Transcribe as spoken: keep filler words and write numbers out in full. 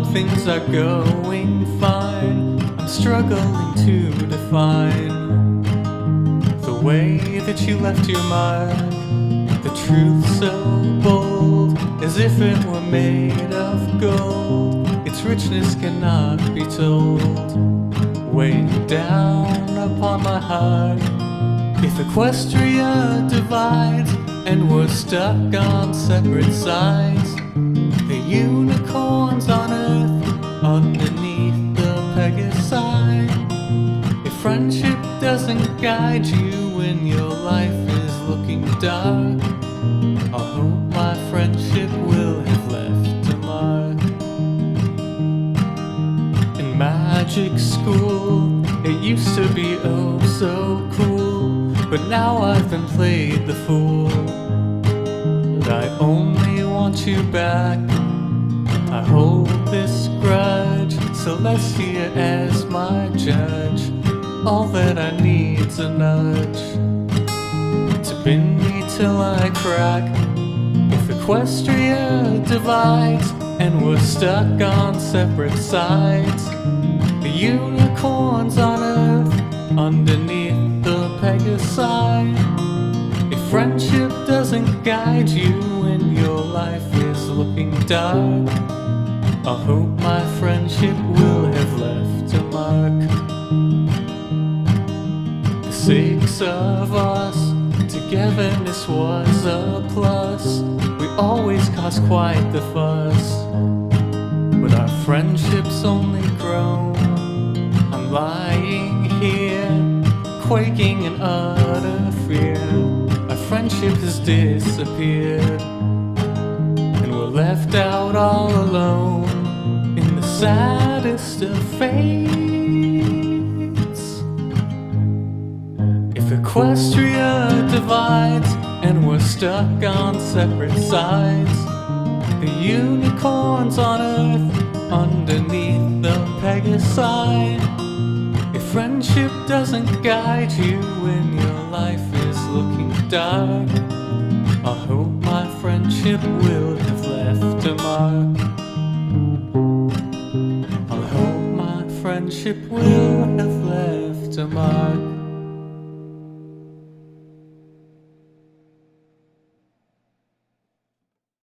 things are going fine. I'm struggling to define the way that you left your mark. The truth so bold, as if it were made of gold. Its richness cannot be told. Weighed down upon my heart. If Equestria divides and we're stuck on separate sides, the unicorns on earth underneath the Pegasi. If friendship doesn't guide you when your life is looking dark, I hope my friendship will have left a mark. In magic school, it used to be oh so cool, but now I've been played the fool. But I only want you back. I hold this grudge, Celestia as my judge. All that I need's a nudge to bend me till I crack. If Equestria divides and we're stuck on separate sides, the unicorns on earth underneath the Pegasi. If friendship doesn't guide you when your life is looking dark, I hope my friendship will have left a mark. The six of us, togetherness was a plus. We always caused quite the fuss, but our friendship's only grown. I'm lying here, quaking in utter fear. Our friendship has disappeared, and we're left out all alone in the saddest of fates. If Equestria divides and we're stuck on separate sides, the unicorns on earth underneath the Pegasi. If friendship doesn't guide you when your life is looking dark, I hope my friendship will have left a mark. I hope my friendship will have left a mark.